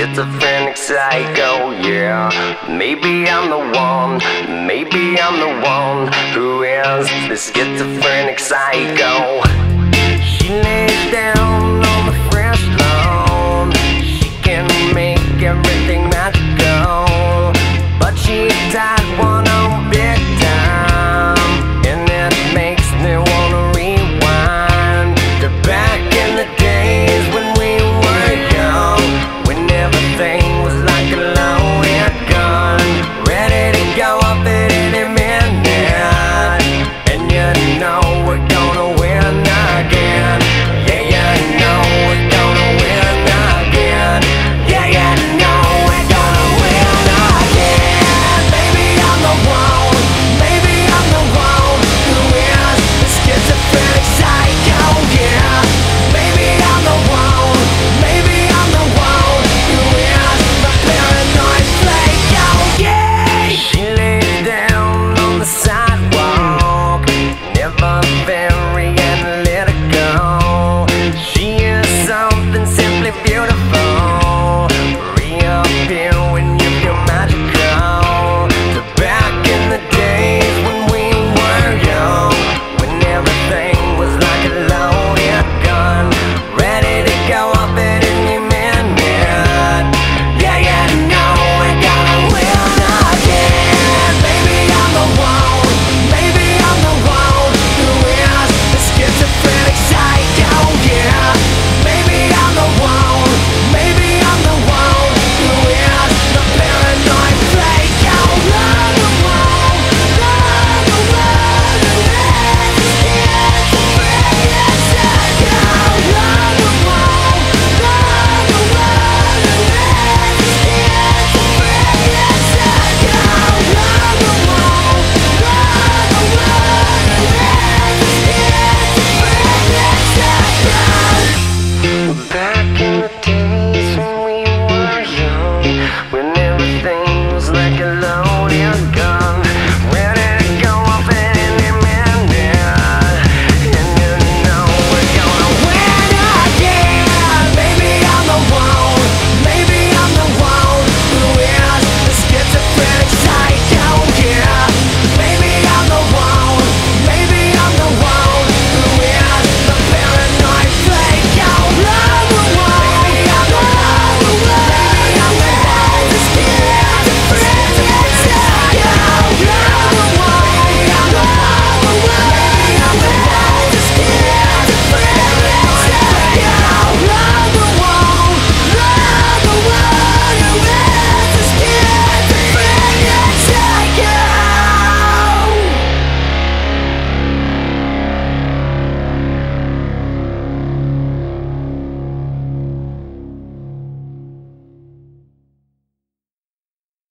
schizophrenic psycho, yeah. Maybe I'm the one, maybe I'm the one who is the schizophrenic psycho. She lays down on the fresh lawn. She can make everything magical, but she's tied one on big time, and it makes me wanna rewind to back in the days when we were young, when everything was like a loaded gun, ready to go off at any minute. And you know we're gonna win again. Yeah, you know we're gonna win again. Yeah, you know we're gonna win again. Maybe I'm the one, maybe I'm the one who is the schizophrenic psycho, yeah. Maybe I'm the one, maybe I'm the one who is the paranoid flake, oh yeah. She lays down on the sidewalk, never very analytical. She is something simply beautiful, reappear